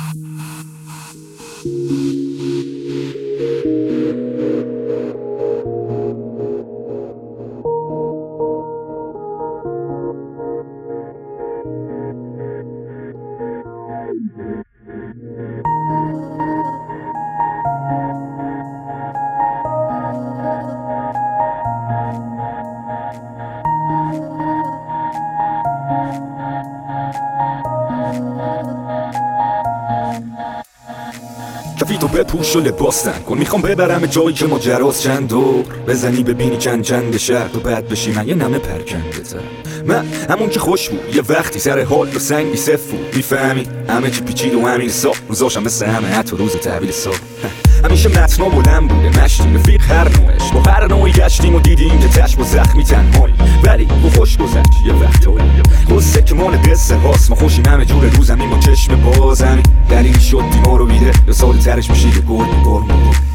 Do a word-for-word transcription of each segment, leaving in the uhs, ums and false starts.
کفی تو بپوش و لباس تن کن، میخوام ببرم جایی که ماجراست چند دور بزنی ببینی چند چند شهر تو بد بشی من یه نمه پرکنده تر. من همون که خوش بود یه وقتی سر حال و سنگی صف بود، میفهمی همه چی پیچید و همین صاف روزاشم مثل همه حتی روز تحویل صاف. همیشه متنا بلند بوده مشتی رفیق هر نوعش، با هر نوعی گشتیم و دیدیم که تش با زخمی تنهایی ولی با خوش گذشت یه وقتایی. قصه که مال قصه هاست، ما خوشیم همه جور رو زمین با چشم باز، همین دلیلی شد دیما رو بیده یا سال ترش میشه یه گل گل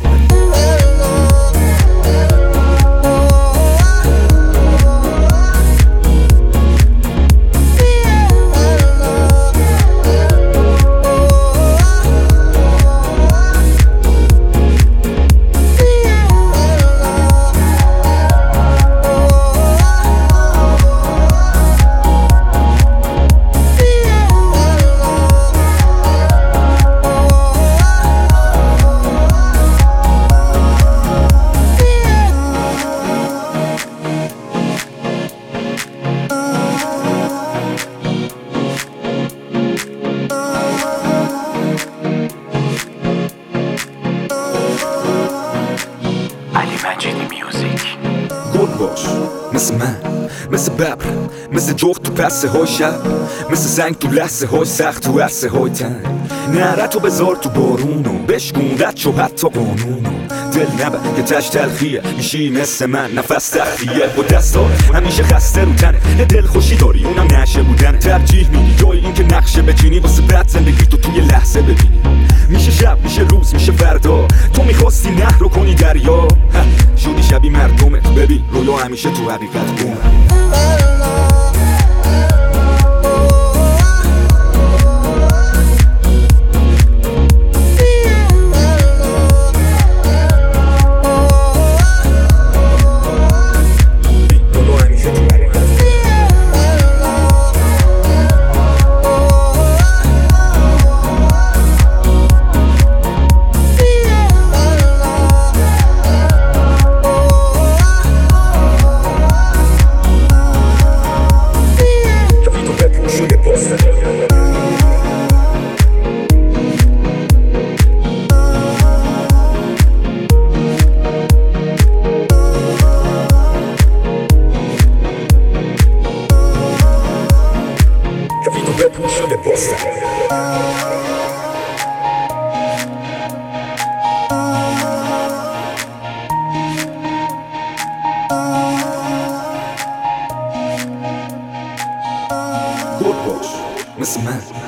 گل باش مثل من، مثل ببر، مثل جغد تو پسه های شب، مثل سنگ تو لحظه های سخت تو عرصه های تنگ. نهرتو بذار تو بارونو بشکون رد شو حتی قانونو، دل نبر که تش تلخیه میشی مثل من نفس تخیه با دستا همیشه خسته رو تنه، یه دل خوشی داری اونم نشه بودنه، ترجیح میدی جای این که نقشه بچینی واسه بد زندگی تو توی لحظه ببینی. میشه شب میشه روز میشه فردا، تو میخواستی نهر رو کنی دریا شدی شبی مردمت، ببین رویا همیشه تو حقیقت گمه. گل باش مثل من